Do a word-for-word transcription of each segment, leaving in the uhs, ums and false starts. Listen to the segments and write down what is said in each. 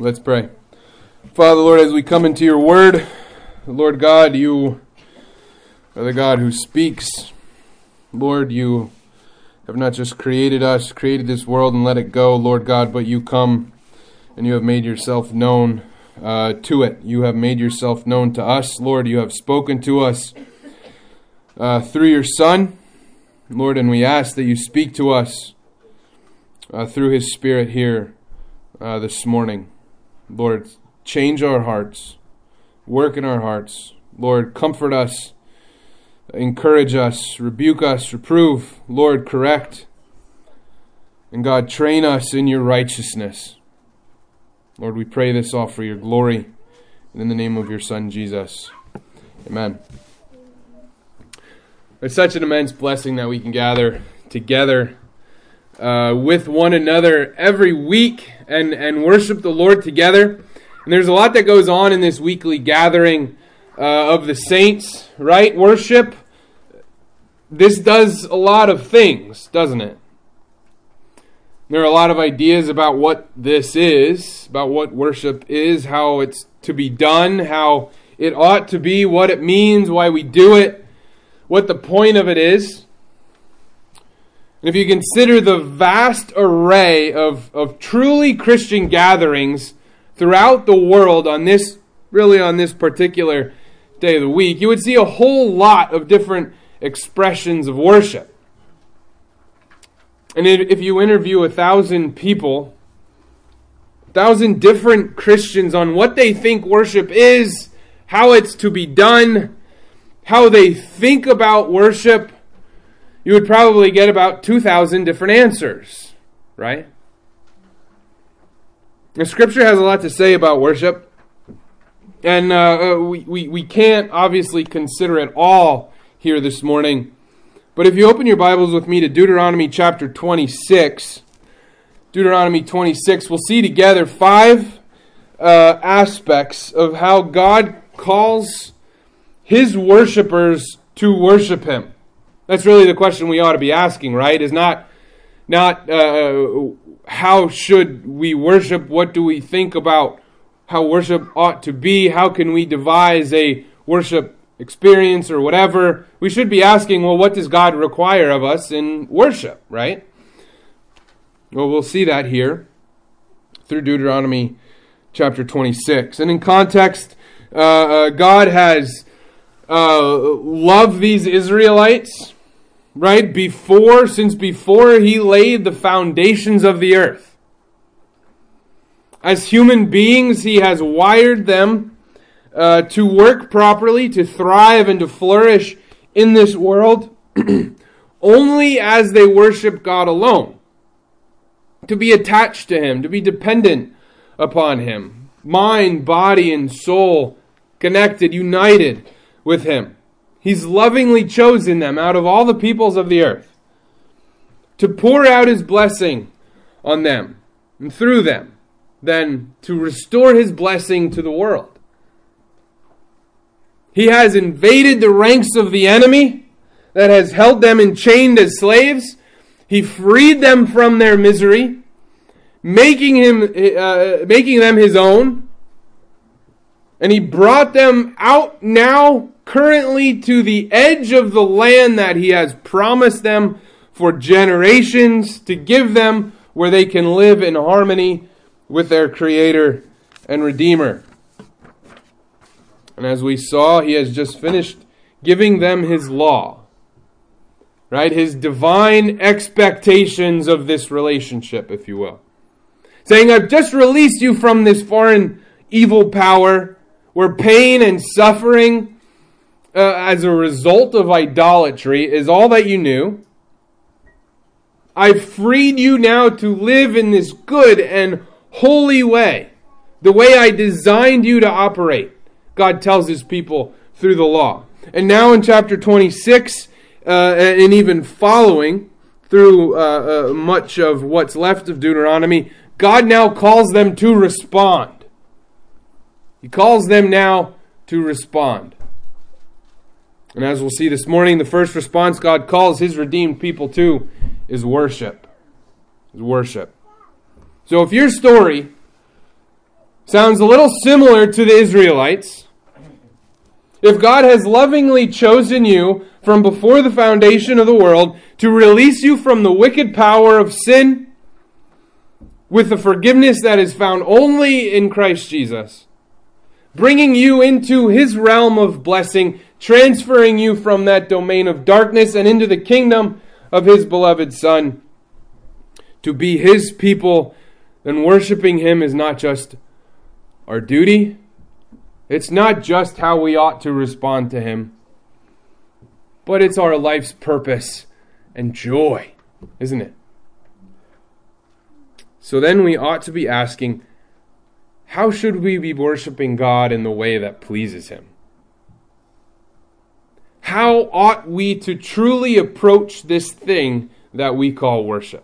Let's pray. Father, Lord, as we come into your word, Lord God, you are the God who speaks. Lord, you have not just created us, created this world and let it go, Lord God, but you come and you have made yourself known uh, to it. You have made yourself known to us. Lord, you have spoken to us uh, through your Son. Lord, and we ask that you speak to us uh, through his Spirit here uh, this morning. Lord, change our hearts, work in our hearts. Lord, comfort us, encourage us, rebuke us, reprove, Lord, correct. And God, train us in your righteousness. Lord, we pray this all for your glory, and in the name of your Son, Jesus. Amen. It's such an immense blessing that we can gather together uh, with one another every week and, and worship the Lord together. And there's a lot that goes on in this weekly gathering uh, of the saints, right? Worship. This does a lot of things, doesn't it? There are a lot of ideas about what this is, about what worship is, how it's to be done, how it ought to be, what it means, why we do it, what the point of it is. And if you consider the vast array of, of truly Christian gatherings throughout the world on this, really on this particular day of the week, you would see a whole lot of different expressions of worship. And if you interview a thousand people, a thousand different Christians on what they think worship is, how it's to be done, how they think about worship, you would probably get about two thousand different answers, right? The Scripture has a lot to say about worship, and uh, we, we, we can't obviously consider it all here this morning. But if you open your Bibles with me to Deuteronomy chapter twenty-six, Deuteronomy twenty-six, we'll see together five uh, aspects of how God calls his worshipers to worship him. That's really the question we ought to be asking, right? Is not, not uh, how should we worship? What do we think about how worship ought to be? How can we devise a worship experience or whatever? We should be asking, well, what does God require of us in worship, right? Well, we'll see that here through Deuteronomy chapter twenty-six. And in context, uh, uh, God has uh, loved these Israelites, right? Before, since before he laid the foundations of the earth. As human beings, he has wired them uh, to work properly, to thrive and to flourish in this world only as they worship God alone. To be attached to him, to be dependent upon him. Mind, body, and soul connected, united with him. He's lovingly chosen them out of all the peoples of the earth to pour out his blessing on them and through them, then to restore his blessing to the world. He has invaded the ranks of the enemy that has held them enchained as slaves. He freed them from their misery, making him, uh, making them his own. And he brought them out now, currently, to the edge of the land that he has promised them for generations to give them, where they can live in harmony with their Creator and Redeemer. And as we saw, he has just finished giving them his law, right? His divine expectations of this relationship, if you will. Saying, I've just released you from this foreign evil power where pain and suffering uh, as a result of idolatry is all that you knew. I've freed you now to live in this good and holy way, the way I designed you to operate, God tells his people through the law. And now in chapter twenty-six, uh, and even following through uh, uh, much of what's left of Deuteronomy, God now calls them to respond. He calls them now to respond. And as we'll see this morning, the first response God calls his redeemed people to is worship. Is worship. So if your story sounds a little similar to the Israelites. If God has lovingly chosen you from before the foundation of the world to release you from the wicked power of sin with the forgiveness that is found only in Christ Jesus, bringing you into His realm of blessing, transferring you from that domain of darkness and into the kingdom of His beloved Son, to be His people, then worshiping Him is not just our duty. It's not just how we ought to respond to Him, but it's our life's purpose and joy, isn't it? So then we ought to be asking, how should we be worshiping God in the way that pleases Him? How ought we to truly approach this thing that we call worship?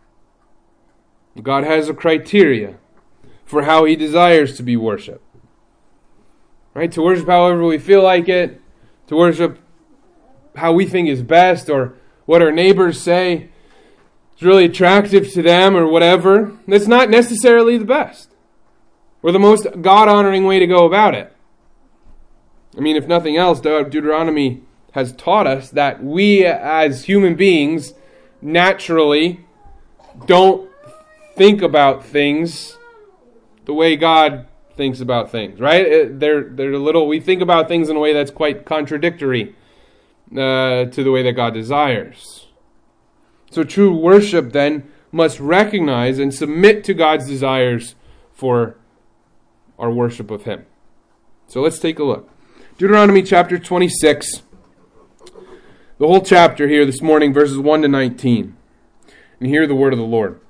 God has a criteria for how He desires to be worshipped. Right? To worship however we feel like it, to worship how we think is best, or what our neighbors say is really attractive to them, or whatever. That's not necessarily the best, or the most God-honoring way to go about it. I mean, if nothing else, Deuteronomy has taught us that we as human beings naturally don't think about things the way God thinks about things, right? They're they're a little. We think about things in a way that's quite contradictory uh, to the way that God desires. So true worship then must recognize and submit to God's desires for our worship of Him. So let's take a look. Deuteronomy chapter twenty-six, the whole chapter here this morning, verses one to nineteen, and hear the word of the Lord.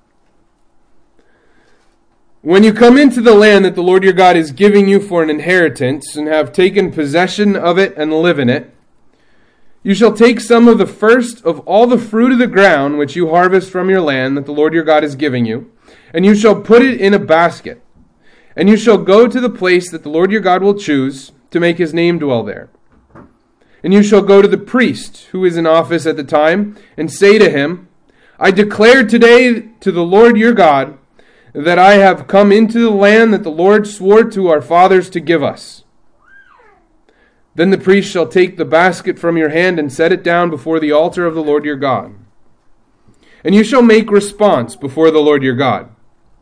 When you come into the land that the Lord your God is giving you for an inheritance, and have taken possession of it and live in it, you shall take some of the first of all the fruit of the ground which you harvest from your land that the Lord your God is giving you, and you shall put it in a basket. And you shall go to the place that the Lord your God will choose to make His name dwell there. And you shall go to the priest who is in office at the time, and say to him, I declare today to the Lord your God that I have come into the land that the Lord swore to our fathers to give us. Then the priest shall take the basket from your hand and set it down before the altar of the Lord your God. And you shall make response before the Lord your God.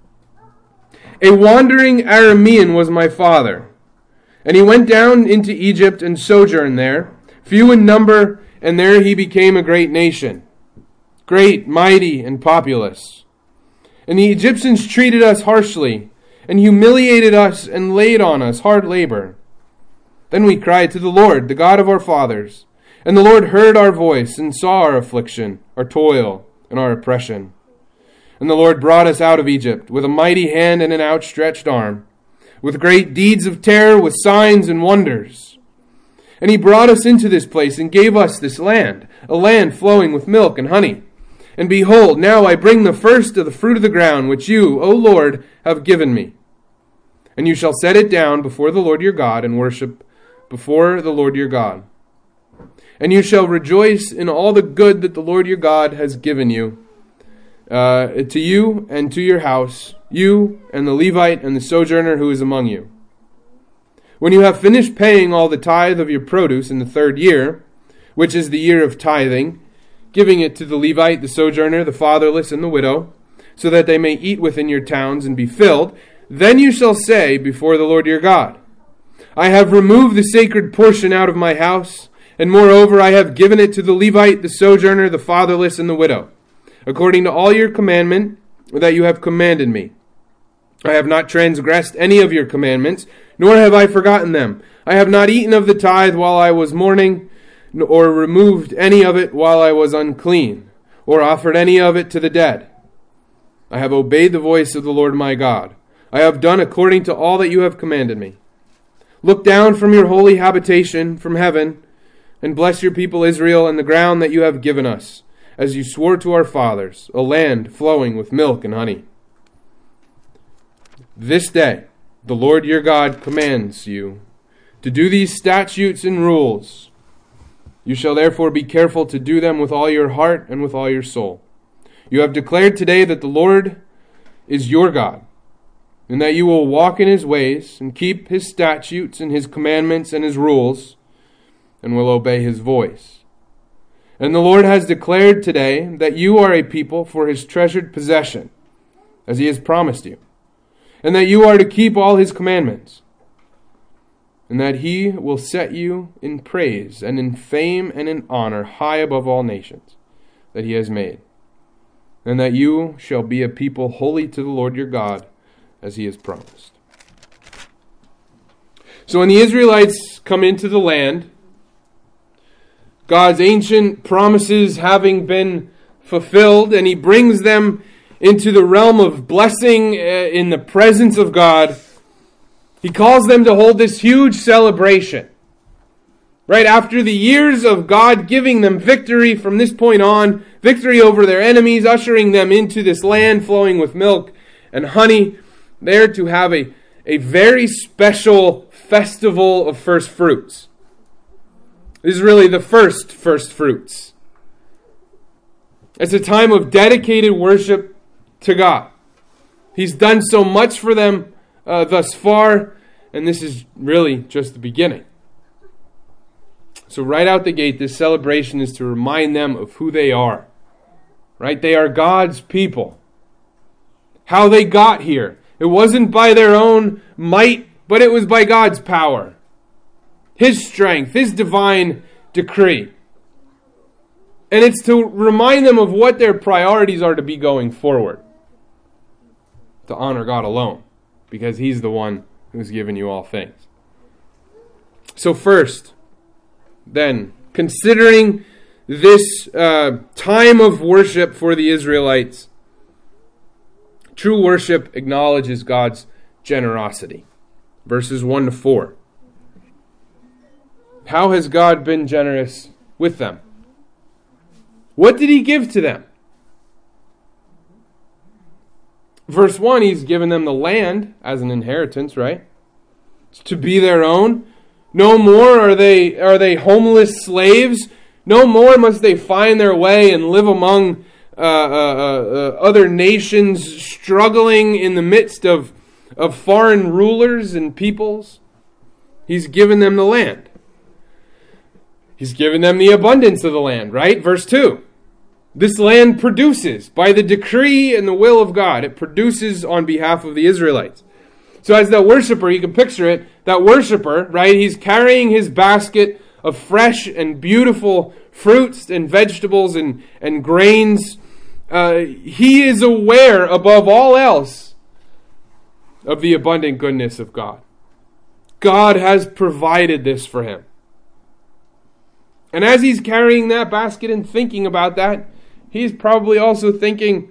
A wandering Aramean was my father, and he went down into Egypt and sojourned there, few in number, and there he became a great nation, great, mighty, and populous. And the Egyptians treated us harshly, and humiliated us, and laid on us hard labor. Then we cried to the Lord, the God of our fathers, and the Lord heard our voice, and saw our affliction, our toil, and our oppression. And the Lord brought us out of Egypt, with a mighty hand and an outstretched arm, with great deeds of terror, with signs and wonders. And He brought us into this place, and gave us this land, a land flowing with milk and honey. And behold, now I bring the first of the fruit of the ground, which you, O Lord, have given me. And you shall set it down before the Lord your God, and worship before the Lord your God. And you shall rejoice in all the good that the Lord your God has given you, uh, to you and to your house, you and the Levite and the sojourner who is among you. When you have finished paying all the tithe of your produce in the third year, which is the year of tithing, giving it to the Levite, the sojourner, the fatherless, and the widow, so that they may eat within your towns and be filled, then you shall say before the Lord your God, I have removed the sacred portion out of my house, and moreover I have given it to the Levite, the sojourner, the fatherless, and the widow, according to all your commandment that you have commanded me. I have not transgressed any of your commandments, nor have I forgotten them. I have not eaten of the tithe while I was mourning, or removed any of it while I was unclean, or offered any of it to the dead. I have obeyed the voice of the Lord my God. I have done according to all that you have commanded me. Look down from your holy habitation from heaven, and bless your people Israel and the ground that you have given us, as you swore to our fathers, a land flowing with milk and honey. This day the Lord your God commands you to do these statutes and rules. You shall therefore be careful to do them with all your heart and with all your soul. You have declared today that the Lord is your God. and that you will walk in his ways, and keep his statutes, and his commandments, and his rules, and will obey his voice. And the Lord has declared today that you are a people for his treasured possession, as he has promised you, and that you are to keep all his commandments, and that he will set you in praise and in fame and in honor high above all nations that he has made, and that you shall be a people holy to the Lord your God, as he has promised. So when the Israelites come into the land, God's ancient promises having been fulfilled, and he brings them into the realm of blessing in the presence of God, he calls them to hold this huge celebration. Right after the years of God giving them victory from this point on, victory over their enemies, ushering them into this land flowing with milk and honey, they're to have a, a very special festival of first fruits. This is really the first first fruits. It's a time of dedicated worship to God. He's done so much for them uh, thus far, and this is really just the beginning. So right out the gate, this celebration is to remind them of who they are. Right? They are God's people. How they got here. It wasn't by their own might, but it was by God's power. His strength, his divine decree. And it's to remind them of what their priorities are to be going forward. To honor God alone, because he's the one who's given you all things. So first, then, considering this uh, time of worship for the Israelites, true worship acknowledges God's generosity. Verses one to four. How has God been generous with them? What did he give to them? Verse one, he's given them the land as an inheritance, right? It's to be their own. No more are they are they homeless slaves. No more must they find their way and live among uh, uh, uh, other nations, struggling in the midst of, of foreign rulers and peoples. He's given them the land. He's given them the abundance of the land, right? Verse two. This land produces, by the decree and the will of God, it produces on behalf of the Israelites. So as that worshiper, you can picture it, that worshiper, right, he's carrying his basket of fresh and beautiful fruits and vegetables and, and grains. Uh, he is aware above all else of the abundant goodness of God. God has provided this for him. And as he's carrying that basket and thinking about that, he's probably also thinking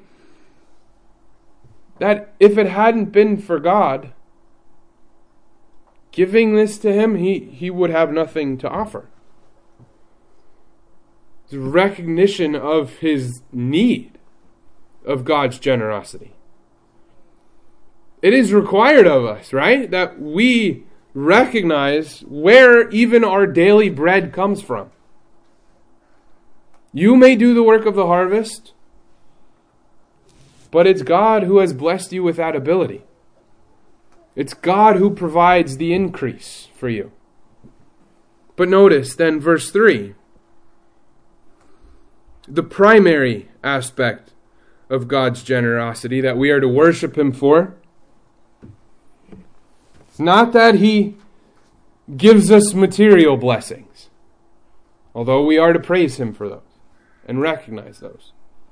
that if it hadn't been for God giving this to him, he, he would have nothing to offer. It's a recognition of his need of God's generosity. It is required of us, right, that we recognize where even our daily bread comes from. You may do the work of the harvest, but it's God who has blessed you with that ability. It's God who provides the increase for you. But notice then verse three, the primary aspect of God's generosity that we are to worship him for. It's not that he gives us material blessings, although we are to praise him for those and recognize those.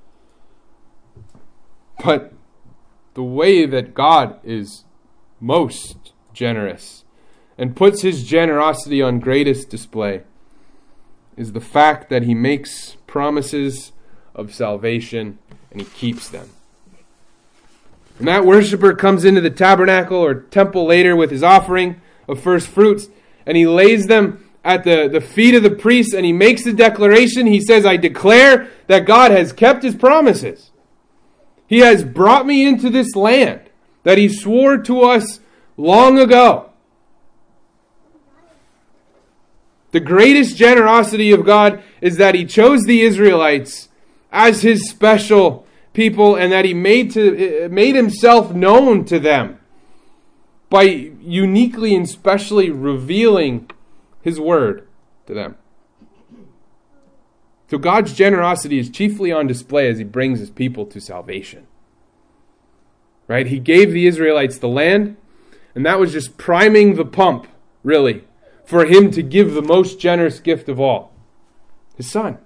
But the way that God is most generous and puts his generosity on greatest display is the fact that he makes promises of salvation and he keeps them. And that worshiper comes into the tabernacle or temple later with his offering of first fruits, and he lays them at the, the feet of the priests, and he makes the declaration. He says, I declare that God has kept his promises. He has brought me into this land that he swore to us long ago. The greatest generosity of God is that he chose the Israelites as his special people and that he made to made himself known to them by uniquely and specially revealing His Word to them. So God's generosity is chiefly on display as He brings His people to salvation. Right? He gave the Israelites the land, and that was just priming the pump, really, for Him to give the most generous gift of all, His Son.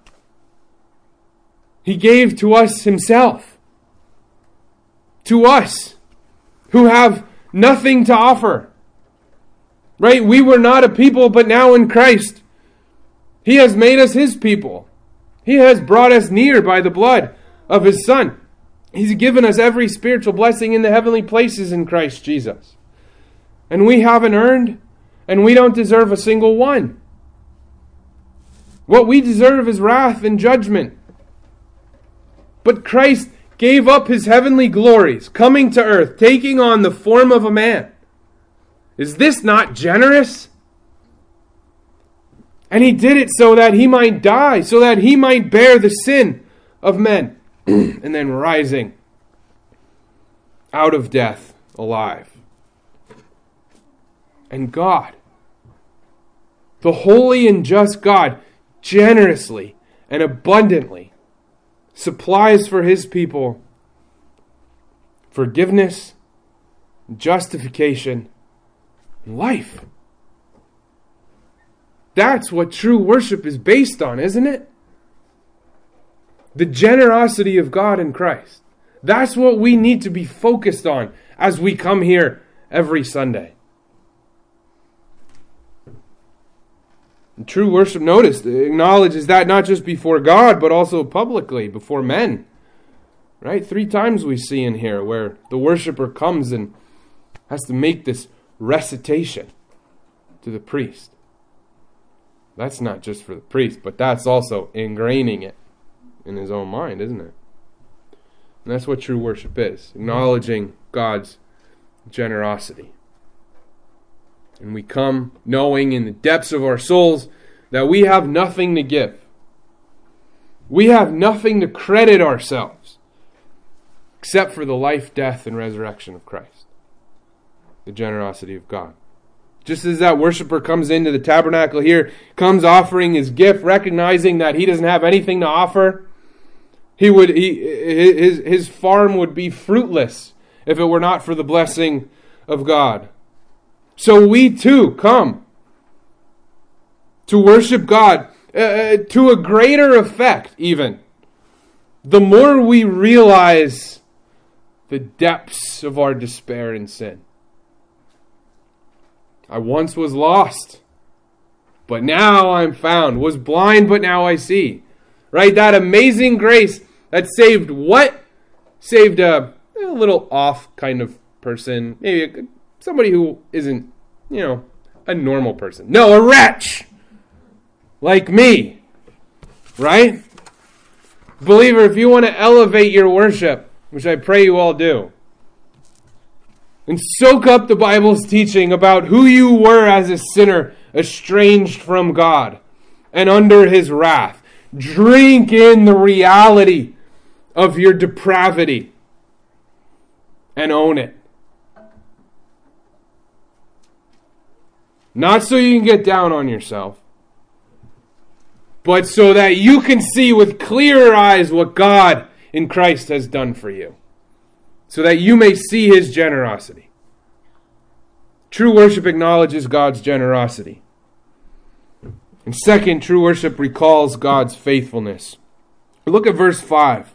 He gave to us Himself. To us, who have nothing to offer. Right? We were not a people, but now in Christ, He has made us His people. He has brought us near by the blood of His Son. He's given us every spiritual blessing in the heavenly places in Christ Jesus. And we haven't earned, and we don't deserve a single one. What we deserve is wrath and judgment. But Christ gave up His heavenly glories, coming to earth, taking on the form of a man. Is this not generous? And He did it so that He might die, so that He might bear the sin of men, and then rising out of death alive. And God, the holy and just God, generously and abundantly supplies for His people forgiveness, justification, and life. That's what true worship is based on, isn't it? The generosity of God in Christ. That's what we need to be focused on as we come here every Sunday. And true worship, notice, acknowledges that not just before God, but also publicly, before men. Right? Three times we see in here where the worshiper comes and has to make this recitation to the priest. That's not just for the priest, but that's also ingraining it in his own mind, isn't it? And that's what true worship is, acknowledging God's generosity. And we come knowing in the depths of our souls that we have nothing to give. We have nothing to credit ourselves except for the life, death, and resurrection of Christ. The generosity of God. Just as that worshiper comes into the tabernacle here, comes offering his gift, recognizing that he doesn't have anything to offer, he would he, his, his farm would be fruitless if it were not for the blessing of God. So we too come to worship God uh, to a greater effect even. The more we realize the depths of our despair and sin. I once was lost, but now I'm found. Was blind, but now I see. Right? That amazing grace that saved what? Saved a, a little off kind of person. Maybe a, somebody who isn't, you know, a normal person. No, a wretch. Like me. Right? Believer, if you want to elevate your worship, which I pray you all do, and soak up the Bible's teaching about who you were as a sinner, estranged from God and under His wrath. Drink in the reality of your depravity and own it. Not so you can get down on yourself, but so that you can see with clearer eyes what God in Christ has done for you. So that you may see His generosity. True worship acknowledges God's generosity. And second, true worship recalls God's faithfulness. Look at verse five.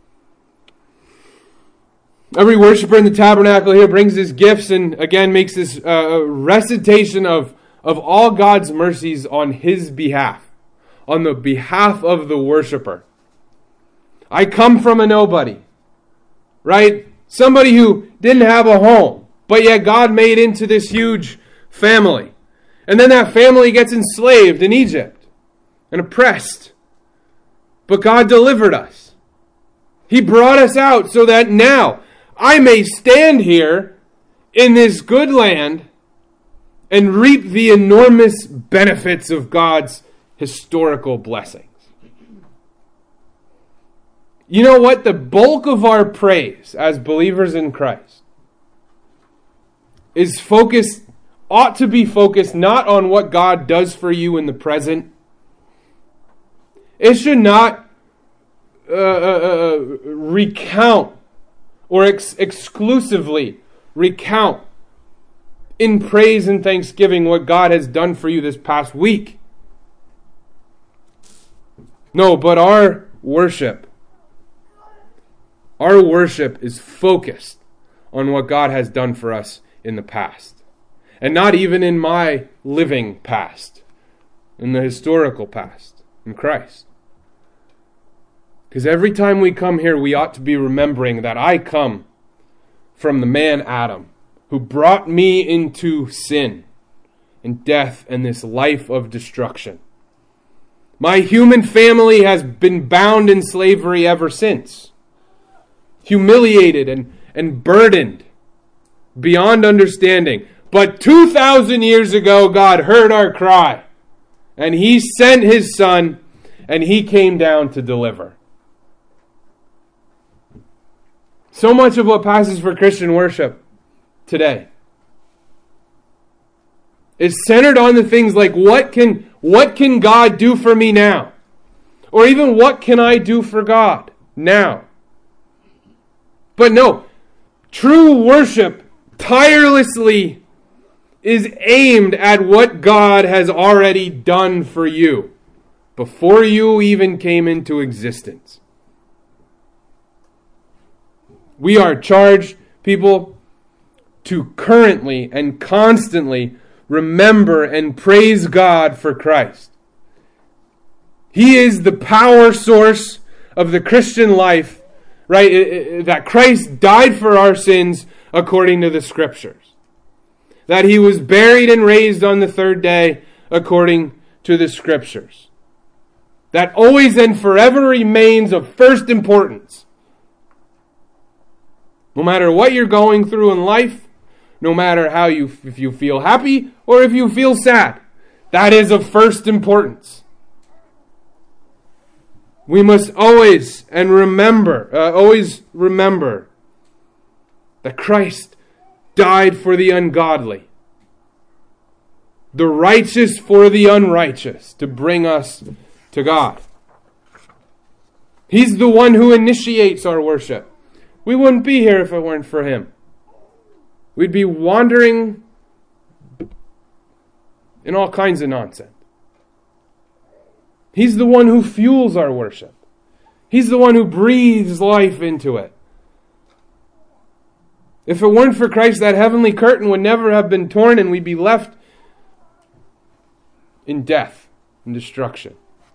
Every worshiper in the tabernacle here brings his gifts and again makes this uh, recitation of, of all God's mercies on his behalf. On the behalf of the worshiper. I come from a nobody. Right? Somebody who didn't have a home, but yet God made into this huge family. And then that family gets enslaved in Egypt and oppressed. But God delivered us. He brought us out so that now I may stand here in this good land and reap the enormous benefits of God's historical blessings. You know what? The bulk of our praise as believers in Christ is focused, ought to be focused not on what God does for you in the present. It should not uh, uh, recount or ex- exclusively recount in praise and thanksgiving what God has done for you this past week. No, but our worship, our worship is focused on what God has done for us in the past. And not even in my living past, in the historical past, in Christ. Because every time we come here, we ought to be remembering that I come from the man Adam, who brought me into sin and death and this life of destruction. My human family has been bound in slavery ever since. Humiliated and, and burdened beyond understanding. But two thousand years ago, God heard our cry. And He sent His Son, and He came down to deliver. So much of what passes for Christian worship today is centered on the things like, what can, what can God do for me now? Or even, what can I do for God now? But no, true worship tirelessly is aimed at what God has already done for you before you even came into existence. We are charged, people, to currently and constantly remember and praise God for Christ. He is the power source of the Christian life, right? That Christ died for our sins according to the Scriptures. That He was buried and raised on the third day according to the Scriptures. That always and forever remains of first importance. No matter what you're going through in life, no matter how you, if you feel happy or if you feel sad, that is of first importance. We must always and remember, uh, always remember that Christ died for the ungodly, the righteous for the unrighteous, to bring us to God. He's the one who initiates our worship. We wouldn't be here if it weren't for Him. We'd be wandering in all kinds of nonsense. He's the one who fuels our worship. He's the one who breathes life into it. If it weren't for Christ, that heavenly curtain would never have been torn, and we'd be left in death and destruction.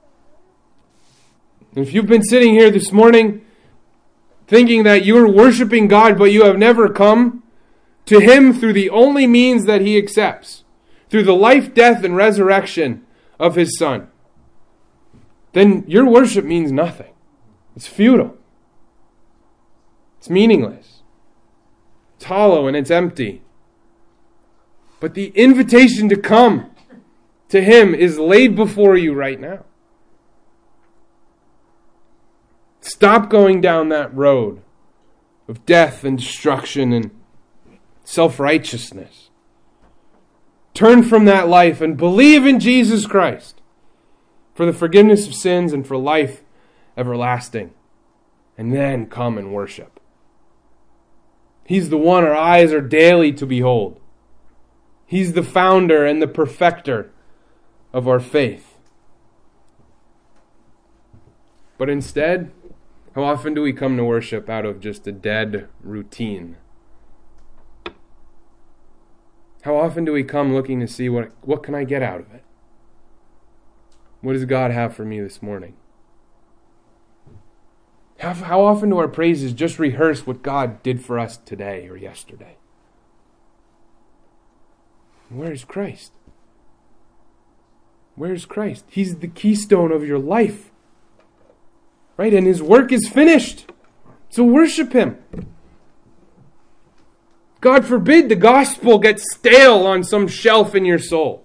And if you've been sitting here this morning thinking that you're worshiping God, but you have never come to Him through the only means that He accepts, through the life, death, and resurrection of His Son, then your worship means nothing. It's futile. It's meaningless. It's hollow and it's empty. But the invitation to come to Him is laid before you right now. Stop going down that road of death and destruction and self-righteousness. Turn from that life and believe in Jesus Christ for the forgiveness of sins and for life everlasting. And then come and worship. He's the one our eyes are daily to behold. He's the founder and the perfecter of our faith. But instead, how often do we come to worship out of just a dead routine? How often do we come looking to see what, what can I get out of it? What does God have for me this morning? How, how often do our praises just rehearse what God did for us today or yesterday? Where is Christ? Where is Christ? He's the keystone of your life. Right? And His work is finished. So worship Him. God forbid the gospel gets stale on some shelf in your soul.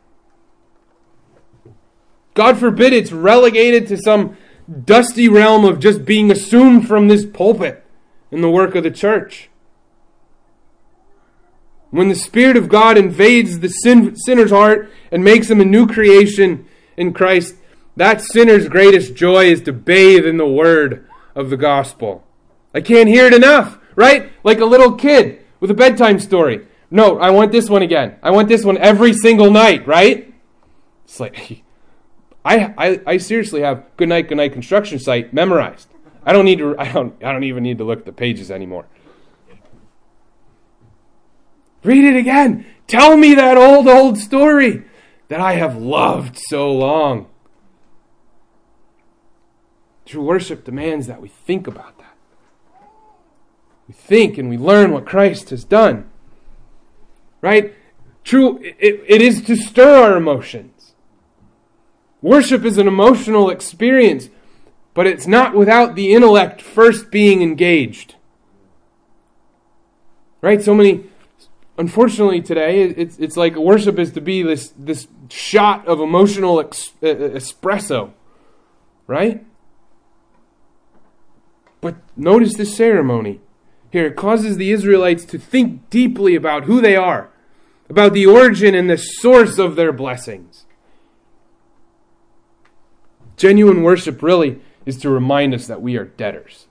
God forbid it's relegated to some dusty realm of just being assumed from this pulpit in the work of the church. When the Spirit of God invades the sin, sinner's heart and makes him a new creation in Christ, that sinner's greatest joy is to bathe in the word of the gospel. I can't hear it enough, right? Like a little kid with a bedtime story. No, I want this one again. I want this one every single night, right? It's like, I, I, I seriously have Good Night, Good Night construction site memorized. I don't need to, I don't, I don't even need to look at the pages anymore. Read it again. Tell me that old, old story that I have loved so long. True worship demands that we think about that. We think and we learn what Christ has done. Right? True, it, it is to stir our emotions. Worship is an emotional experience, but it's not without the intellect first being engaged. Right? So many... Unfortunately, today, it's it's like worship is to be this, this shot of emotional ex, uh, espresso, right? But notice this ceremony here. It causes the Israelites to think deeply about who they are, about the origin and the source of their blessings. Genuine worship really is to remind us that we are debtors.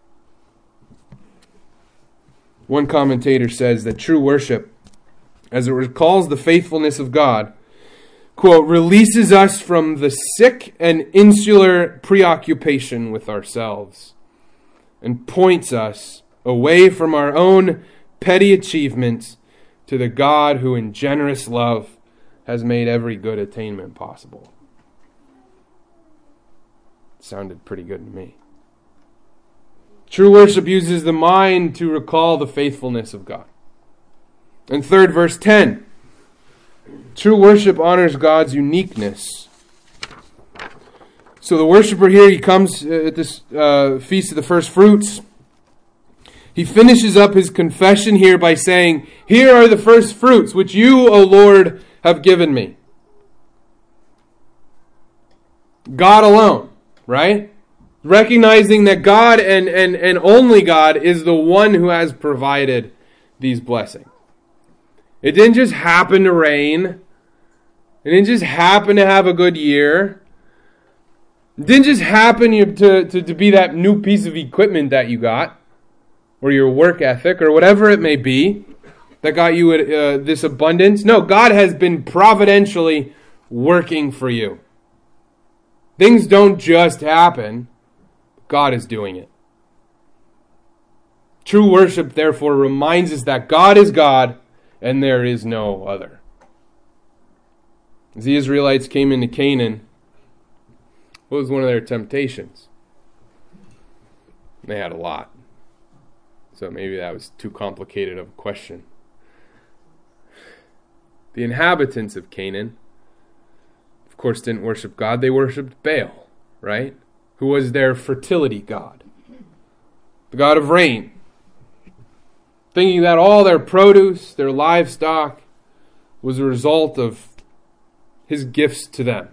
One commentator says that true worship, as it recalls the faithfulness of God, quote, releases us from the sick and insular preoccupation with ourselves and points us away from our own petty achievements to the God who in generous love has made every good attainment possible. Sounded pretty good to me. True worship uses the mind to recall the faithfulness of God. And third, verse ten. True worship honors God's uniqueness. So the worshiper here, he comes at this uh, Feast of the First Fruits. He finishes up his confession here by saying, here are the first fruits which you, O Lord, have given me. God alone, right? Recognizing that God and, and, and only God is the one who has provided these blessings. It didn't just happen to rain. It didn't just happen to have a good year. It didn't just happen to, to, to be that new piece of equipment that you got, or your work ethic, or whatever it may be, that got you uh, this abundance. No, God has been providentially working for you. Things don't just happen. God is doing it. True worship, therefore, reminds us that God is God and there is no other. As the Israelites came into Canaan, what was one of their temptations? They had a lot. So maybe that was too complicated of a question. The inhabitants of Canaan, of course, didn't worship God. They worshipped Baal, right? Who was their fertility god, the god of rain, thinking that all their produce, their livestock, was a result of his gifts to them.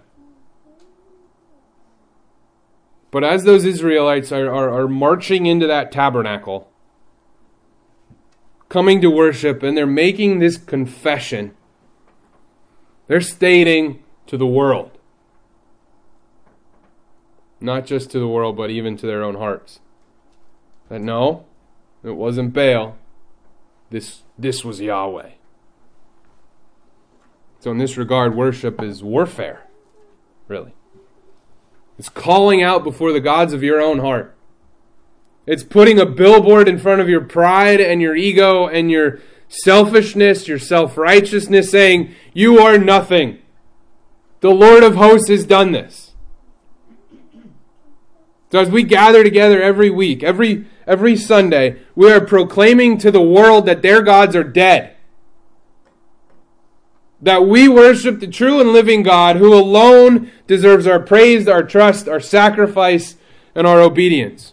But as those Israelites are, are, are marching into that tabernacle, coming to worship, and they're making this confession, they're stating to the world, not just to the world, but even to their own hearts, that no, it wasn't Baal. This, this was Yahweh. So in this regard, worship is warfare, really. It's calling out before the gods of your own heart. It's putting a billboard in front of your pride and your ego and your selfishness, your self-righteousness, saying, you are nothing. The Lord of hosts has done this. So as we gather together every week, every every Sunday, we are proclaiming to the world that their gods are dead. That we worship the true and living God who alone deserves our praise, our trust, our sacrifice, and our obedience.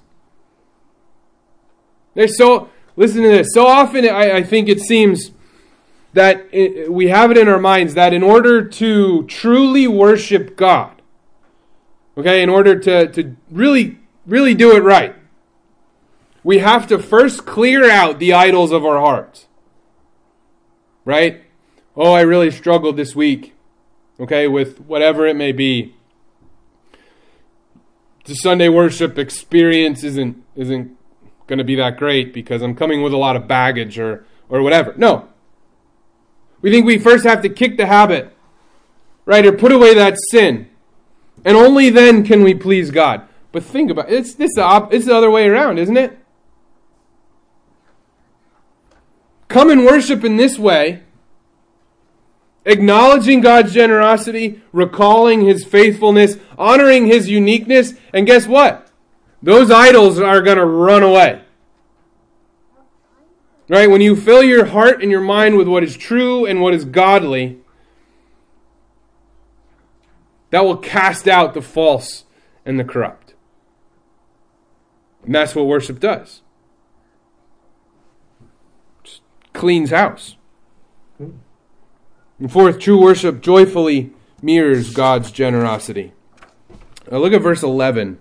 There's so, listen to this, so often I, I think it seems that it, we have it in our minds that in order to truly worship God, okay, in order to, to really, really do it right, we have to first clear out the idols of our hearts. right? Oh, I really struggled this week, okay, with whatever it may be. The Sunday worship experience isn't isn't going to be that great because I'm coming with a lot of baggage or or whatever. No. We think we first have to kick the habit, right, or put away that sin. And only then can we please God. But think about it. It's, it's, the, op- it's the other way around, isn't it? Come and worship in this way, acknowledging God's generosity, recalling His faithfulness, honoring His uniqueness, and guess what? Those idols are going to run away. Right? When you fill your heart and your mind with what is true and what is godly, that will cast out the false and the corrupt. And that's what worship does. Just cleans house. And fourth, true worship joyfully mirrors God's generosity. Now look at verse eleven.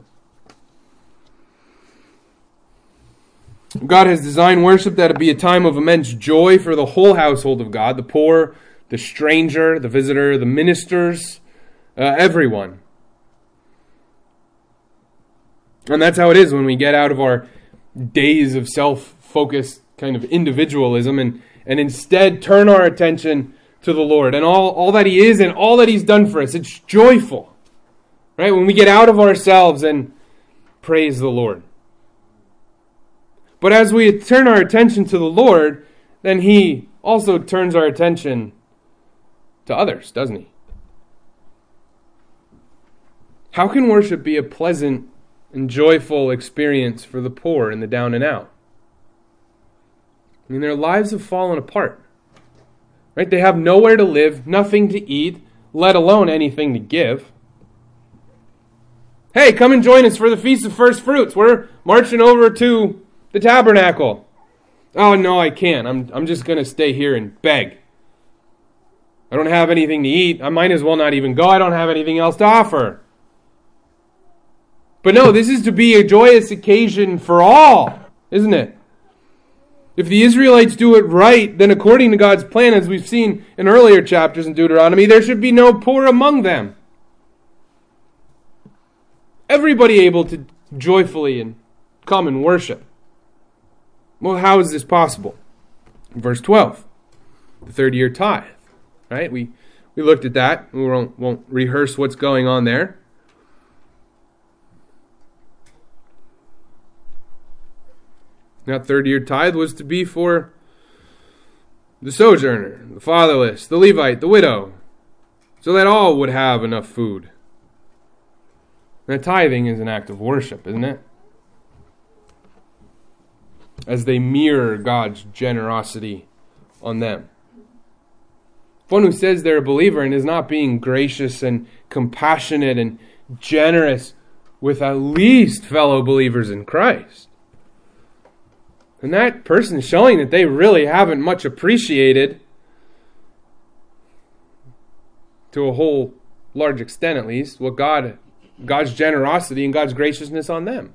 God has designed worship that it be a time of immense joy for the whole household of God, the poor, the stranger, the visitor, the ministers, uh, everyone. And that's how it is when we get out of our days of self-focused kind of individualism and, and instead turn our attention to the Lord and all, all that He is and all that He's done for us. It's joyful, right? When we get out of ourselves and praise the Lord. But as we turn our attention to the Lord, then He also turns our attention to others, doesn't He? How can worship be a pleasant and joyful experience for the poor and the down and out? I mean, their lives have fallen apart. Right? They have nowhere to live, nothing to eat, let alone anything to give. Hey, come and join us for the Feast of First Fruits. We're marching over to the tabernacle. Oh, no, I can't. I'm, I'm just going to stay here and beg. I don't have anything to eat. I might as well not even go. I don't have anything else to offer. But no, this is to be a joyous occasion for all, isn't it? If the Israelites do it right, then according to God's plan, as we've seen in earlier chapters in Deuteronomy, there should be no poor among them. Everybody able to joyfully and come and worship. Well, how is this possible? Verse twelve, the third year tithe. Right? We we looked at that. We won't, won't rehearse what's going on there. That third year tithe was to be for the sojourner, the fatherless, the Levite, the widow, so that all would have enough food. Now, tithing is an act of worship, isn't it? As they mirror God's generosity on them. One who says they're a believer and is not being gracious and compassionate and generous with at least fellow believers in Christ. And that person is showing that they really haven't much appreciated, to a whole large extent at least, what God, God's generosity and God's graciousness on them.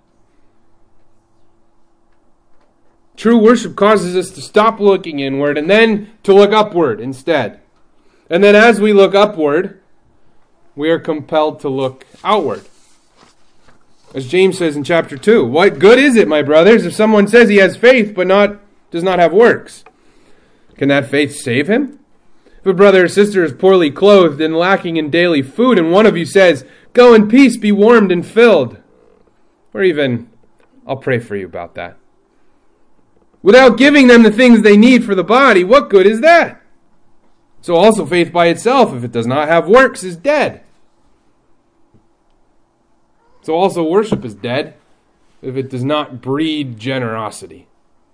True worship causes us to stop looking inward and then to look upward instead. And then as we look upward, we are compelled to look outward. As James says in chapter two, what good is it, my brothers, if someone says he has faith but not does not have works? Can that faith save him? If a brother or sister is poorly clothed and lacking in daily food, and one of you says, go in peace, be warmed and filled, or even, I'll pray for you about that, without giving them the things they need for the body, what good is that? So also faith by itself, if it does not have works, is dead. So also worship is dead if it does not breed generosity.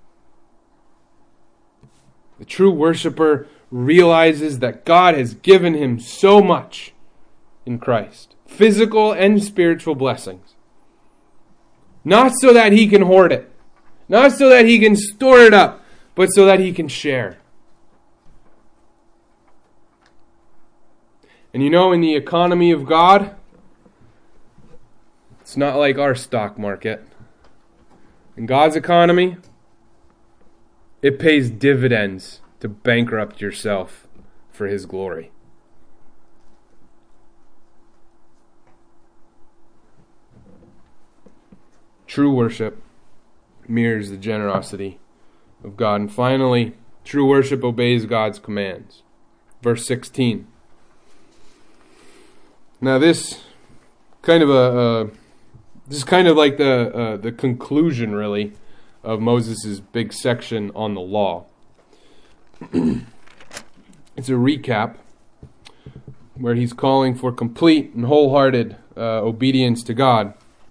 The true worshiper realizes that God has given him so much in Christ, physical and spiritual blessings. Not so that he can hoard it, not so that he can store it up, but so that he can share. And you know, in the economy of God, it's not like our stock market. In God's economy, it pays dividends to bankrupt yourself for His glory. True worship mirrors the generosity of God. And finally, true worship obeys God's commands. Verse sixteen. Now this kind of a uh, this is kind of like the uh, the conclusion, really, of Moses' big section on the law. It's a recap where he's calling for complete and wholehearted uh, obedience to God.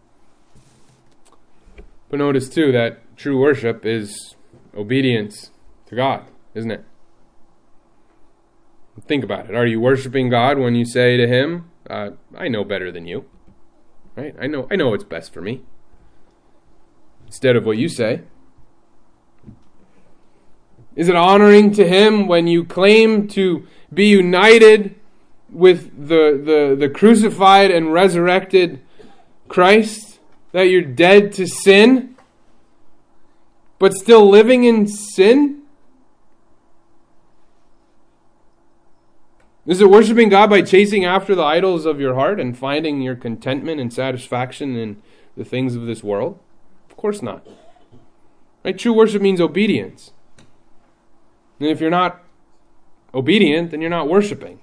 But notice too that true worship is obedience to God, isn't it? Think about it. Are you worshiping God when you say to Him, uh, I know better than you? Right? I know I know what's best for me. Instead of what you say. Is it honoring to Him when you claim to be united with the, the, the crucified and resurrected Christ? That you're dead to sin, but still living in sin? Is it worshiping God by chasing after the idols of your heart and finding your contentment and satisfaction in the things of this world? Of course not. Right? True worship means obedience. And if you're not obedient, then you're not worshiping.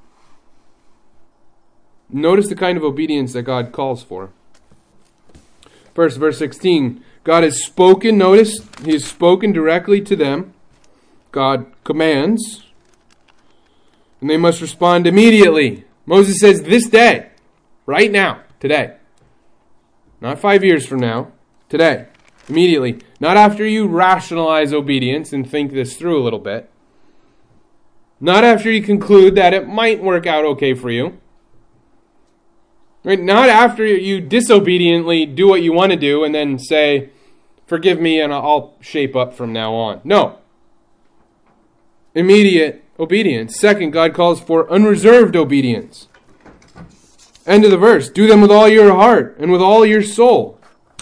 Notice the kind of obedience that God calls for. First, verse sixteen, God has spoken, notice, He has spoken directly to them. God commands, and they must respond immediately. Moses says, this day, right now, today. Not five years from now, today, immediately. Not after you rationalize obedience and think this through a little bit. Not after you conclude that it might work out okay for you. Right? Not after you disobediently do what you want to do and then say, forgive me and I'll shape up from now on. No. Immediate obedience. Second, God calls for unreserved obedience. End of the verse. Do them with all your heart and with all your soul.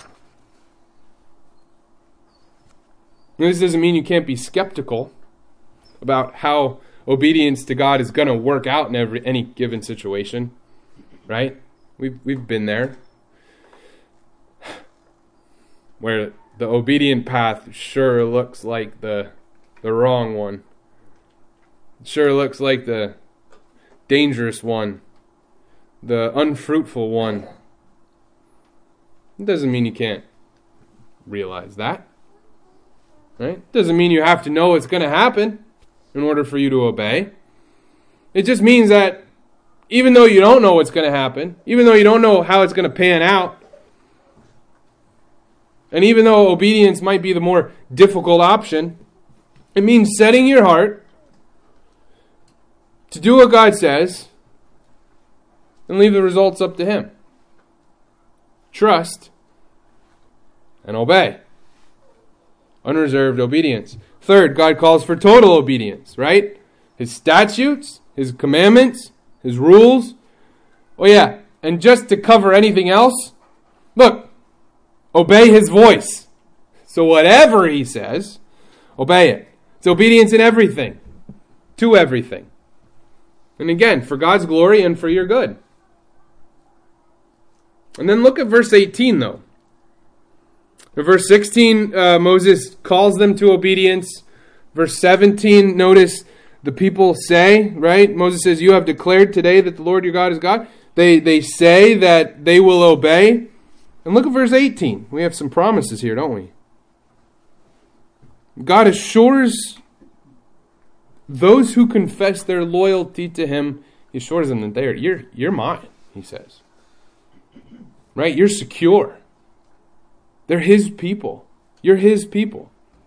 Now, this doesn't mean you can't be skeptical about how obedience to God is going to work out in every any given situation. Right? We've, we've been there, where the obedient path sure looks like the, the wrong one. It sure looks like the dangerous one, the unfruitful one. It doesn't mean you can't realize that. Right? It doesn't mean you have to know what's going to happen in order for you to obey. It just means that even though you don't know what's going to happen, even though you don't know how it's going to pan out, and even though obedience might be the more difficult option, it means setting your heart to do what God says and leave the results up to Him. Trust and obey. Unreserved obedience. Third, God calls for total obedience, right? His statutes, His commandments, His rules. Oh yeah, and just to cover anything else, look, obey His voice. So whatever He says, obey it. It's obedience in everything, to everything. And again, for God's glory and for your good. And then look at verse eighteen though. In verse sixteen, uh, Moses calls them to obedience. Verse seventeen, notice the people say, right? Moses says, you have declared today that the Lord your God is God. They, they say that they will obey. And look at verse eighteen. We have some promises here, don't we? God assures those who confess their loyalty to Him, He assures them that they are, you're, you're mine, He says. Right? You're secure. They're His people. You're His people.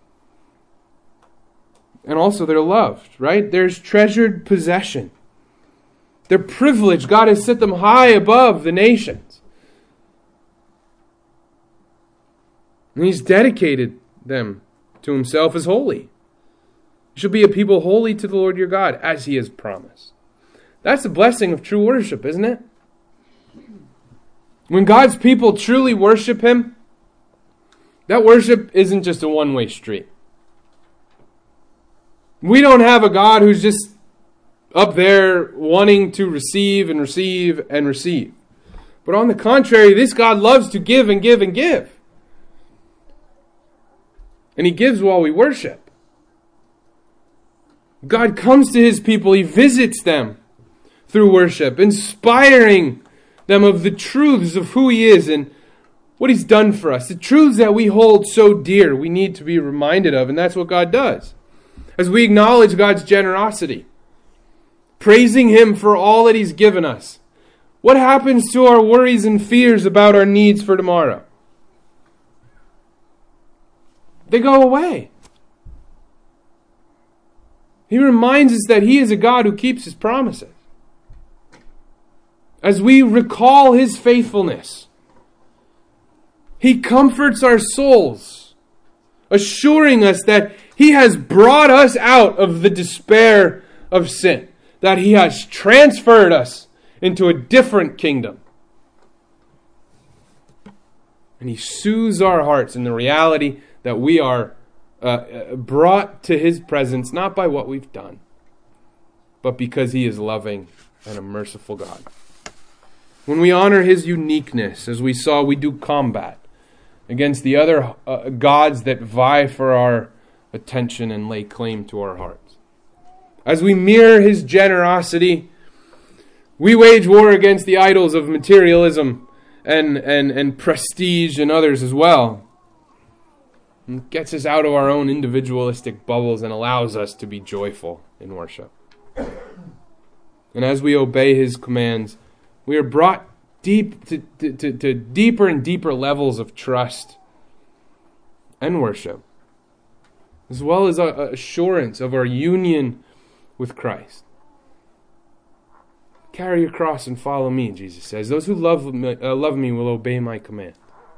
And also they're loved, right? There's treasured possession. They're privileged. God has set them high above the nations. And He's dedicated them to Himself as holy. You shall be a people holy to the Lord your God, as He has promised. That's the blessing of true worship, isn't it? When God's people truly worship Him, that worship isn't just a one-way street. We don't have a God who's just up there wanting to receive and receive and receive. But on the contrary, this God loves to give and give and give. And He gives while we worship. God comes to His people. He visits them through worship, inspiring them of the truths of who He is and what He's done for us. The truths that we hold so dear, we need to be reminded of, and that's what God does. As we acknowledge God's generosity, praising Him for all that He's given us, what happens to our worries and fears about our needs for tomorrow? They go away. He reminds us that He is a God who keeps His promises. As we recall His faithfulness, He comforts our souls, assuring us that He has brought us out of the despair of sin, that He has transferred us into a different kingdom. And He soothes our hearts in the reality that we are uh, brought to His presence not by what we've done, but because He is loving and a merciful God. When we honor His uniqueness, as we saw, we do combat against the other uh, gods that vie for our attention and lay claim to our hearts. As we mirror His generosity, we wage war against the idols of materialism and, and, and prestige and others as well. It gets us out of our own individualistic bubbles and allows us to be joyful in worship. And as we obey His commands, we are brought deep to, to, to, to deeper and deeper levels of trust and worship, as well as a, a assurance of our union with Christ. Carry your cross and follow me, Jesus says. Those who love me, uh, love me will obey my command.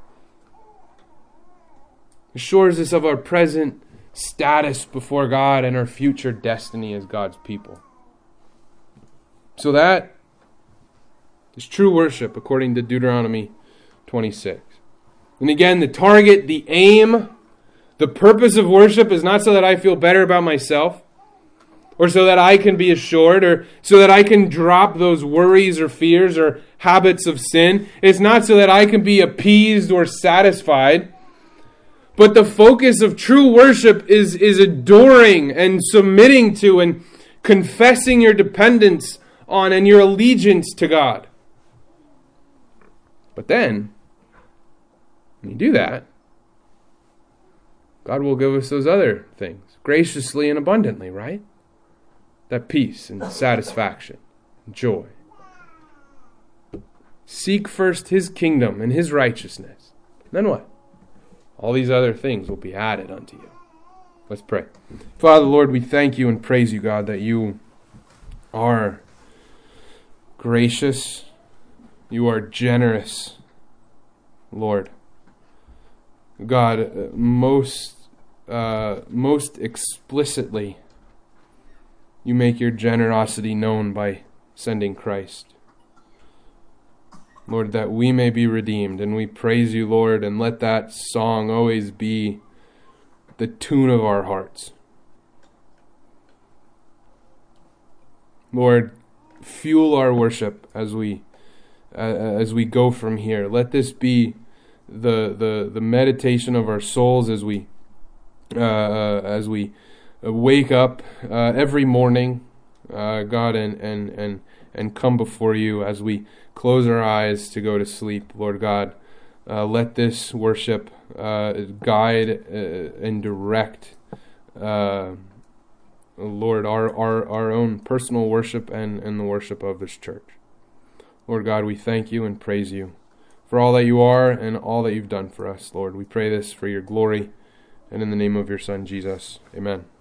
Assures us of our present status before God and our future destiny as God's people. So that is true worship according to Deuteronomy twenty-six. And again, the target, the aim, the purpose of worship is not so that I feel better about myself, or so that I can be assured, or so that I can drop those worries or fears or habits of sin. It's not so that I can be appeased or satisfied. But the focus of true worship is, is adoring and submitting to and confessing your dependence on and your allegiance to God. But then, when you do that, God will give us those other things graciously and abundantly, right? That peace and satisfaction and joy. Seek first His kingdom and His righteousness. Then what? All these other things will be added unto you. Let's pray. Father, Lord, we thank You and praise You, God, that You are gracious. You are generous, Lord. God, most, uh, most explicitly, You make Your generosity known by sending Christ. Lord, that we may be redeemed, and we praise You, Lord, and let that song always be the tune of our hearts. Lord, fuel our worship as we uh, as we go from here. Let this be the the the meditation of our souls as we uh, as we wake up uh, every morning, uh, God, and and and and come before You as we close our eyes to go to sleep, Lord God. Uh, let this worship uh, guide uh, and direct, uh, Lord, our, our, our own personal worship and, and the worship of this church. Lord God, we thank You and praise You for all that You are and all that You've done for us, Lord. We pray this for Your glory and in the name of Your Son, Jesus. Amen.